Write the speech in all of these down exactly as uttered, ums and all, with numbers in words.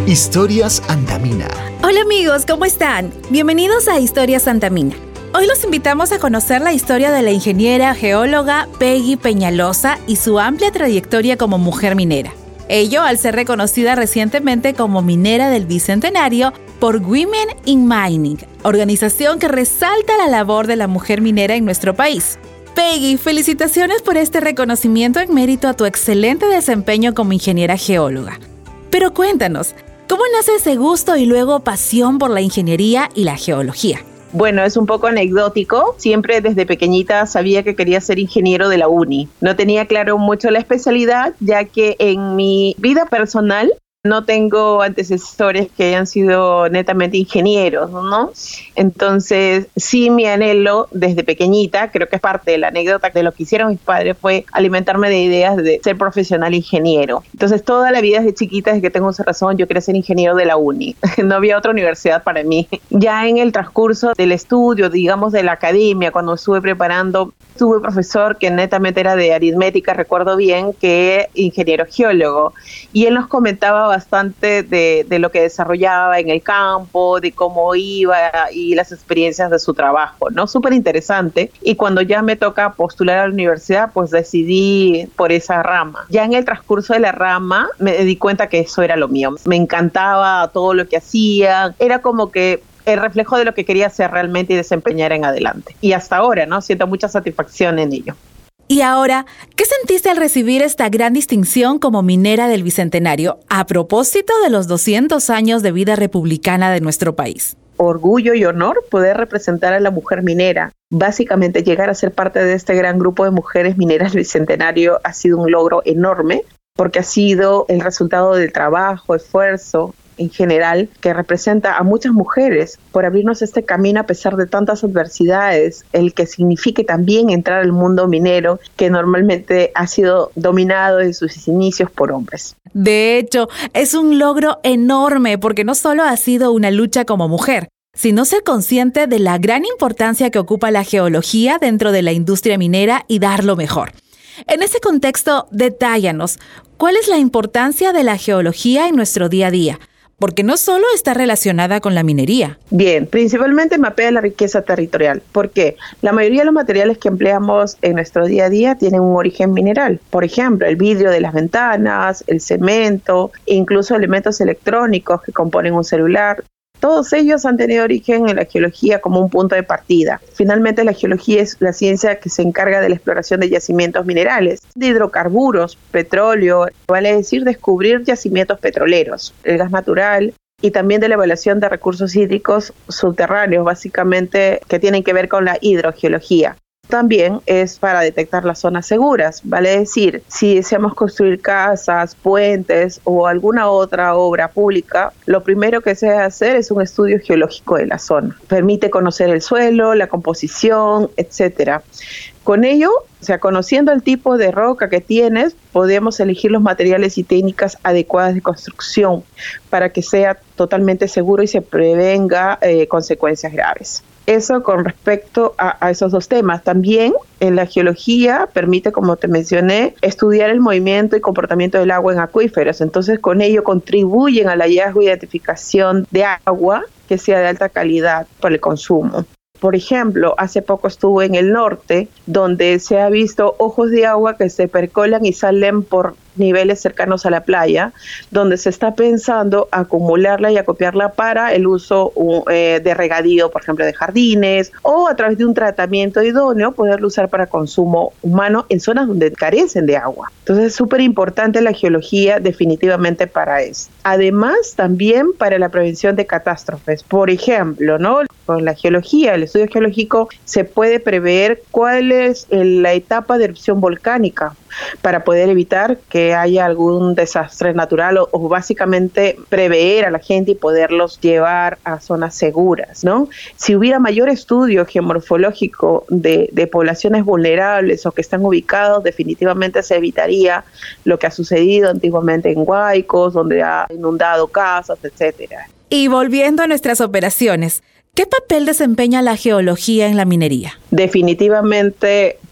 Historias Antamina. Hola amigos, ¿cómo están? Bienvenidos a Historias Antamina. Hoy los invitamos a conocer la historia de la ingeniera geóloga Peggy Peñalosa y su amplia trayectoria como mujer minera. Ello al ser reconocida recientemente como minera del Bicentenario por Women in Mining, organización que resalta la labor de la mujer minera en nuestro país. Peggy, felicitaciones por este reconocimiento en mérito a tu excelente desempeño como ingeniera geóloga. Pero cuéntanos, ¿cómo nace ese gusto y luego pasión por la ingeniería y la geología? Bueno, es un poco anecdótico. Siempre desde pequeñita sabía que quería ser ingeniero de la uni. No tenía claro mucho la especialidad, ya que en mi vida personal no tengo antecesores que hayan sido netamente ingenieros, ¿no? Entonces, sí, mi anhelo desde pequeñita, creo que es parte de la anécdota de lo que hicieron mis padres, fue alimentarme de ideas de ser profesional ingeniero. Entonces, toda la vida desde chiquita, desde que tengo esa razón, yo quería ser ingeniero de la uni. No había otra universidad para mí. Ya en el transcurso del estudio, digamos, de la academia, cuando estuve preparando, tuve un profesor que netamente era de aritmética, recuerdo bien, que ingeniero geólogo. Y él nos comentaba bastante de, de lo que desarrollaba en el campo, de cómo iba y las experiencias de su trabajo, ¿no? Súper interesante. Y cuando ya me toca postular a la universidad, pues decidí por esa rama. Ya en el transcurso de la rama me di cuenta que eso era lo mío. Me encantaba todo lo que hacía. Era como que el reflejo de lo que quería hacer realmente y desempeñar en adelante. Y hasta ahora, ¿no? Siento mucha satisfacción en ello. Y ahora, ¿qué sentiste al recibir esta gran distinción como minera del Bicentenario a propósito de los doscientos años de vida republicana de nuestro país? Orgullo y honor poder representar a la mujer minera. Básicamente, llegar a ser parte de este gran grupo de mujeres mineras del Bicentenario ha sido un logro enorme, porque ha sido el resultado del trabajo, esfuerzo, en general, que representa a muchas mujeres por abrirnos este camino a pesar de tantas adversidades, el que signifique también entrar al mundo minero que normalmente ha sido dominado desde sus inicios por hombres. De hecho, es un logro enorme porque no solo ha sido una lucha como mujer, sino ser consciente de la gran importancia que ocupa la geología dentro de la industria minera y dar lo mejor. En ese contexto, detállanos, ¿cuál es la importancia de la geología en nuestro día a día? Porque no solo está relacionada con la minería. Bien, principalmente mapea la riqueza territorial. ¿Por qué? La mayoría de los materiales que empleamos en nuestro día a día tienen un origen mineral. Por ejemplo, el vidrio de las ventanas, el cemento, incluso elementos electrónicos que componen un celular. Todos ellos han tenido origen en la geología como un punto de partida. Finalmente, la geología es la ciencia que se encarga de la exploración de yacimientos minerales, de hidrocarburos, petróleo, vale decir descubrir yacimientos petroleros, el gas natural y también de la evaluación de recursos hídricos subterráneos, básicamente que tienen que ver con la hidrogeología. También es para detectar las zonas seguras, vale decir, si deseamos construir casas, puentes o alguna otra obra pública, lo primero que se debe hacer es un estudio geológico de la zona. Permite conocer el suelo, la composición, etcétera. Con ello, o sea, conociendo el tipo de roca que tienes, podemos elegir los materiales y técnicas adecuadas de construcción para que sea totalmente seguro y se prevenga eh, consecuencias graves. Eso con respecto a, a esos dos temas. También en la geología permite, como te mencioné, estudiar el movimiento y comportamiento del agua en acuíferos. Entonces, con ello contribuyen al hallazgo y identificación de agua que sea de alta calidad para el consumo. Por ejemplo, hace poco estuve en el norte, donde se ha visto ojos de agua que se percolan y salen por niveles cercanos a la playa, donde se está pensando acumularla y acopiarla para el uso eh, de regadío, por ejemplo, de jardines, o a través de un tratamiento idóneo, poderlo usar para consumo humano en zonas donde carecen de agua. Entonces, es súper importante la geología definitivamente para eso. Además, también para la prevención de catástrofes. Por ejemplo, ¿no? Con la geología, el estudio geológico, se puede prever cuál es la etapa de erupción volcánica para poder evitar que haya algún desastre natural o, o básicamente prever a la gente y poderlos llevar a zonas seguras, ¿no? Si hubiera mayor estudio geomorfológico de, de poblaciones vulnerables o que están ubicados, definitivamente se evitaría lo que ha sucedido antiguamente en Huaycos, donde ha inundado casas, etcétera. Y volviendo a nuestras operaciones, ¿qué papel desempeña la geología en la minería? Definitivamente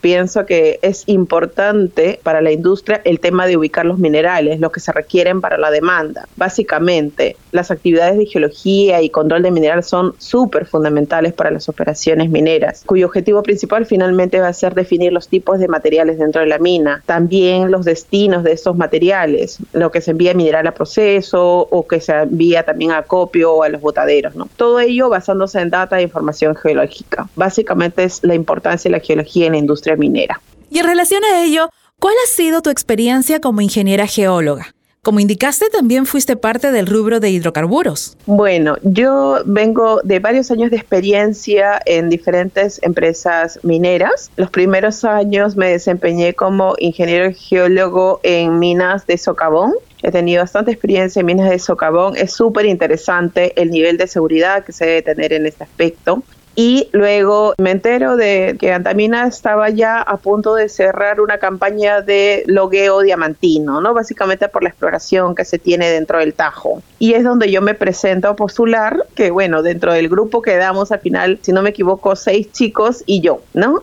pienso que es importante para la industria el tema de ubicar los minerales, lo que se requieren para la demanda. Básicamente, las actividades de geología y control de minerales son súper fundamentales para las operaciones mineras, cuyo objetivo principal finalmente va a ser definir los tipos de materiales dentro de la mina, también los destinos de estos materiales, lo que se envía mineral a proceso o que se envía también a acopio o a los botaderos, ¿no? Todo ello basándose en data e información geológica. Básicamente es la importancia de la geología en la industria minera. Y en relación a ello, ¿cuál ha sido tu experiencia como ingeniera geóloga? Como indicaste, también fuiste parte del rubro de hidrocarburos. Bueno, yo vengo de varios años de experiencia en diferentes empresas mineras. Los primeros años me desempeñé como ingeniero geólogo en minas de socavón. He tenido bastante experiencia en minas de socavón. Es súper interesante el nivel de seguridad que se debe tener en este aspecto. Y luego me entero de que Antamina estaba ya a punto de cerrar una campaña de logueo diamantino, ¿no? Básicamente por la exploración que se tiene dentro del Tajo. Y es donde yo me presento a postular, que bueno, dentro del grupo quedamos al final, si no me equivoco, seis chicos y yo, ¿no?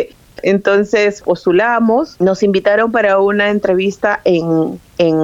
Entonces postulamos, nos invitaron para una entrevista en,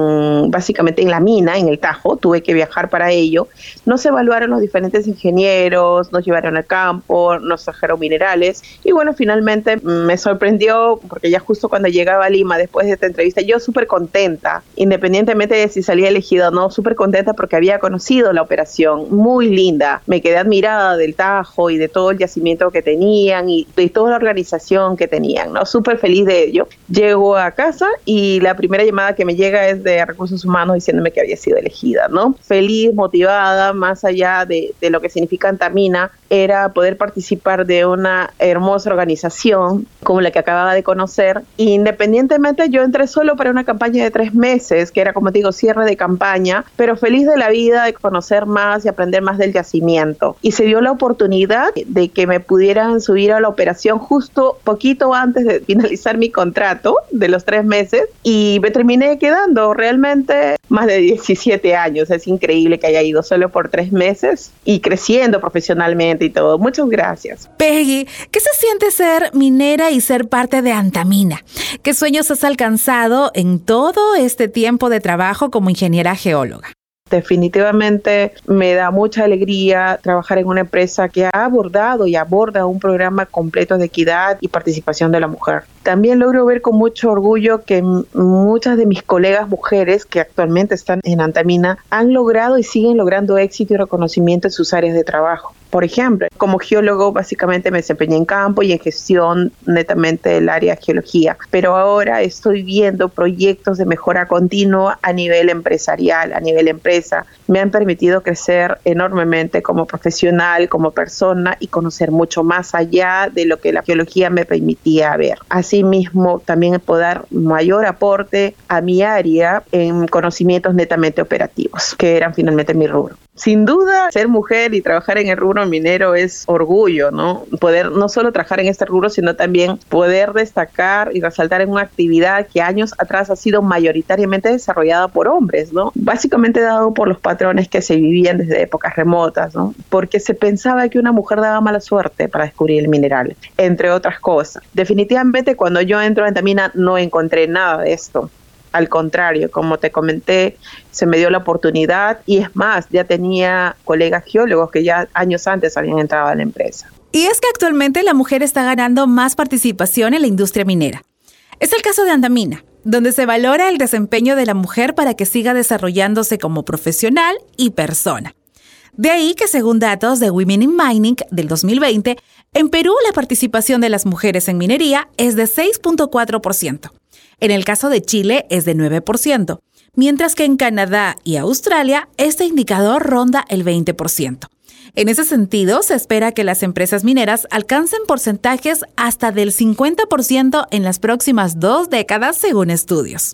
en básicamente en la mina, en el Tajo. Tuve que viajar para ello. Nos evaluaron los diferentes ingenieros, nos llevaron al campo, nos trajeron minerales y bueno, finalmente me sorprendió porque ya justo cuando llegaba a Lima después de esta entrevista, yo súper contenta, independientemente de si salía elegida o no, súper contenta porque había conocido la operación, muy linda. Me quedé admirada del Tajo y de todo el yacimiento que tenían y de toda la organización que tenían, ¿no? Súper feliz de ello. Llego a casa y la primera llamada que me llega es de Recursos Humanos diciéndome que había sido elegida, ¿no? Feliz, motivada, más allá de, de lo que significa Antamina, era poder participar de una hermosa organización como la que acababa de conocer. Independientemente, yo entré solo para una campaña de tres meses, que era, como te digo, cierre de campaña, pero feliz de la vida de conocer más y aprender más del yacimiento. Y se dio la oportunidad de que me pudieran subir a la operación justo poquito antes de finalizar mi contrato de los tres meses y me terminé quedando realmente más de diecisiete años. Es increíble que haya ido solo por tres meses y creciendo profesionalmente y todo. Muchas gracias. Peggy, ¿qué se siente ser minera y ser parte de Antamina? ¿Qué sueños has alcanzado en todo este tiempo de trabajo como ingeniera geóloga? Definitivamente me da mucha alegría trabajar en una empresa que ha abordado y aborda un programa completo de equidad y participación de la mujer. También logro ver con mucho orgullo que m- muchas de mis colegas mujeres que actualmente están en Antamina han logrado y siguen logrando éxito y reconocimiento en sus áreas de trabajo. Por ejemplo, como geólogo básicamente me desempeñé en campo y en gestión netamente del área de geología, pero ahora estoy viendo proyectos de mejora continua a nivel empresarial, a nivel empresa. Me han permitido crecer enormemente como profesional, como persona y conocer mucho más allá de lo que la geología me permitía ver. Asimismo, también puedo dar mayor aporte a mi área en conocimientos netamente operativos, que eran finalmente mi rubro. Sin duda, ser mujer y trabajar en el rubro minero es orgullo, ¿no? Poder no solo trabajar en este rubro, sino también poder destacar y resaltar en una actividad que años atrás ha sido mayoritariamente desarrollada por hombres, ¿no? Básicamente dado por los patrones que se vivían desde épocas remotas, ¿no? Porque se pensaba que una mujer daba mala suerte para descubrir el mineral, entre otras cosas. Definitivamente, cuando yo entro en Antamina no encontré nada de esto. Al contrario, como te comenté, se me dio la oportunidad y es más, ya tenía colegas geólogos que ya años antes habían entrado a la empresa. Y es que actualmente la mujer está ganando más participación en la industria minera. Es el caso de Antamina, donde se valora el desempeño de la mujer para que siga desarrollándose como profesional y persona. De ahí que, según datos de Women in Mining del dos mil veinte, en Perú la participación de las mujeres en minería es de seis punto cuatro por ciento. En el caso de Chile es de nueve por ciento, mientras que en Canadá y Australia este indicador ronda el veinte por ciento. En ese sentido, se espera que las empresas mineras alcancen porcentajes hasta del cincuenta por ciento en las próximas dos décadas, según estudios.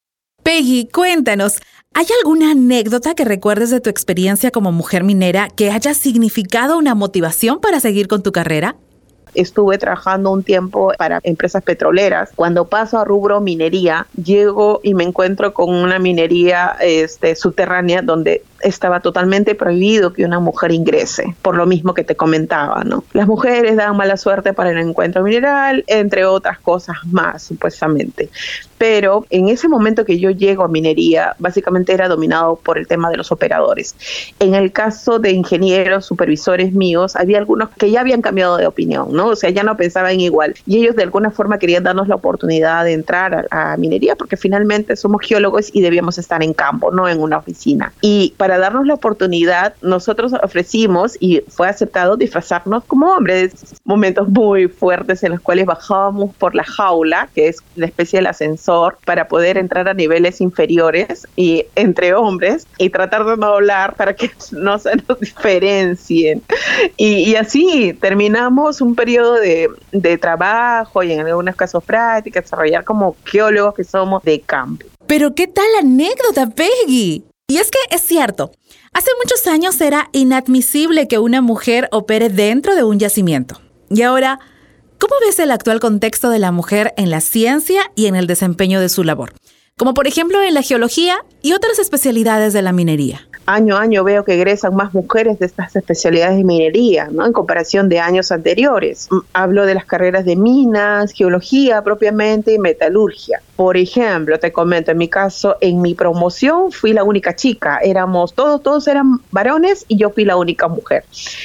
Peggy, cuéntanos, ¿hay alguna anécdota que recuerdes de tu experiencia como mujer minera que haya significado una motivación para seguir con tu carrera? Estuve trabajando un tiempo para empresas petroleras. Cuando paso a rubro minería, llego y me encuentro con una minería este, subterránea donde estaba totalmente prohibido que una mujer ingrese, por lo mismo que te comentaba, ¿no? Las mujeres dan mala suerte para el encuentro mineral, entre otras cosas más, supuestamente. Pero en ese momento que yo llego a minería, básicamente era dominado por el tema de los operadores. En el caso de ingenieros, supervisores míos, había algunos que ya habían cambiado de opinión, ¿no? O sea, ya no pensaban igual. Y ellos de alguna forma querían darnos la oportunidad de entrar a, a minería, porque finalmente somos geólogos y debíamos estar en campo, no en una oficina. Y para darnos la oportunidad, nosotros ofrecimos, y fue aceptado, disfrazarnos como hombres. Momentos muy fuertes en los cuales bajábamos por la jaula, que es la especie del ascensor, para poder entrar a niveles inferiores y entre hombres y tratar de no hablar para que no se nos diferencien. Y, y así terminamos un periodo de, de trabajo y en algunos casos prácticas, desarrollar como geólogos que somos de campo. Pero ¿qué tal la anécdota, Peggy? Y es que es cierto, hace muchos años era inadmisible que una mujer opere dentro de un yacimiento. Y ahora, ¿cómo ves el actual contexto de la mujer en la ciencia y en el desempeño de su labor? Como por ejemplo en la geología y otras especialidades de la minería. Año a año veo que egresan más mujeres de estas especialidades de minería, ¿no? En comparación de años anteriores. Hablo de las carreras de minas, geología propiamente y metalurgia. Por ejemplo, te comento, en mi caso, en mi promoción fui la única chica. Éramos todos, todos eran varones y yo fui la única mujer.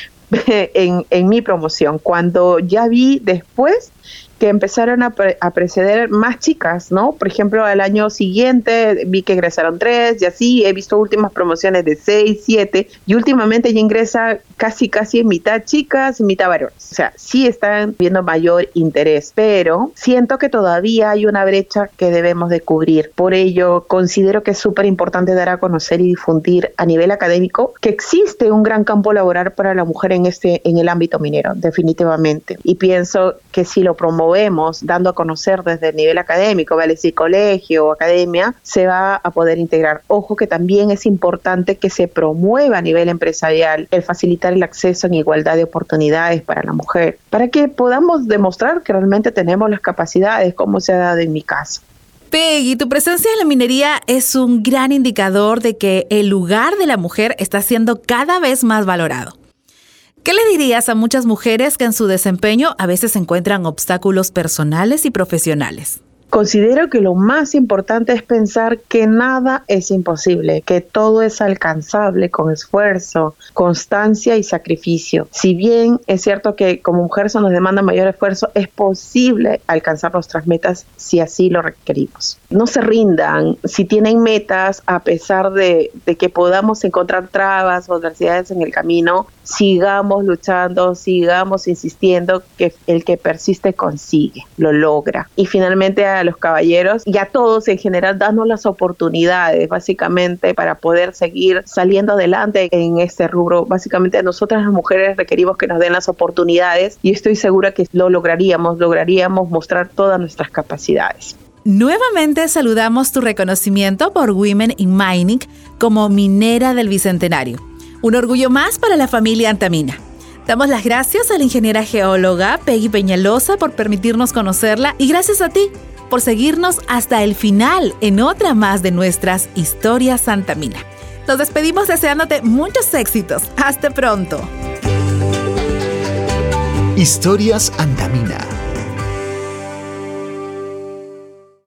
En, en mi promoción, cuando ya vi después que empezaron a, pre- a preceder más chicas, ¿no? Por ejemplo, al año siguiente vi que ingresaron tres y así he visto últimas promociones de seis, siete y últimamente ya ingresa casi casi en mitad chicas, mitad varones. O sea, sí están viendo mayor interés, pero siento que todavía hay una brecha que debemos de cubrir. Por ello, considero que es súper importante dar a conocer y difundir a nivel académico que existe un gran campo laboral para la mujer en este, en el ámbito minero, definitivamente. Y pienso que si lo promovemos dando a conocer desde el nivel académico, vale decir colegio o academia, se va a poder integrar. Ojo que también es importante que se promueva a nivel empresarial el facilitar el acceso en igualdad de oportunidades para la mujer, para que podamos demostrar que realmente tenemos las capacidades, como se ha dado en mi caso. Peggy, tu presencia en la minería es un gran indicador de que el lugar de la mujer está siendo cada vez más valorado. ¿Qué le dirías a muchas mujeres que en su desempeño a veces encuentran obstáculos personales y profesionales? Considero que lo más importante es pensar que nada es imposible, que todo es alcanzable con esfuerzo, constancia y sacrificio. Si bien es cierto que como mujer se nos demanda mayor esfuerzo, es posible alcanzar nuestras metas si así lo requerimos. No se rindan, si tienen metas, a pesar de, de que podamos encontrar trabas o adversidades en el camino, sigamos luchando, sigamos insistiendo, que el que persiste consigue, lo logra. Y finalmente a los caballeros y a todos en general, danos las oportunidades básicamente para poder seguir saliendo adelante en este rubro. Básicamente nosotras las mujeres requerimos que nos den las oportunidades y estoy segura que lo lograríamos, lograríamos mostrar todas nuestras capacidades. Nuevamente saludamos tu reconocimiento por Women in Mining como minera del Bicentenario. Un orgullo más para la familia Antamina. Damos las gracias a la ingeniera geóloga Peggy Peñalosa por permitirnos conocerla y gracias a ti por seguirnos hasta el final en otra más de nuestras historias Antamina. Nos despedimos deseándote muchos éxitos. Hasta pronto. Historias Antamina.